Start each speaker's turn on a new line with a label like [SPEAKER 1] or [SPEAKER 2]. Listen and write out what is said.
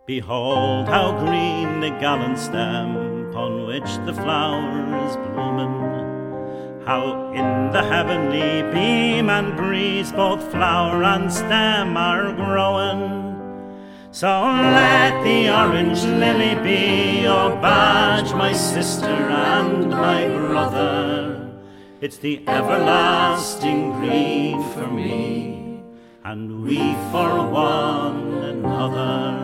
[SPEAKER 1] Behold how green the gallant stem, upon which the flower is bloomin', how in the heavenly beam and breeze both flower and stem are growin'. So let the orange lily be your badge, my sister and my brother. It's the everlasting green for me, and we for one another.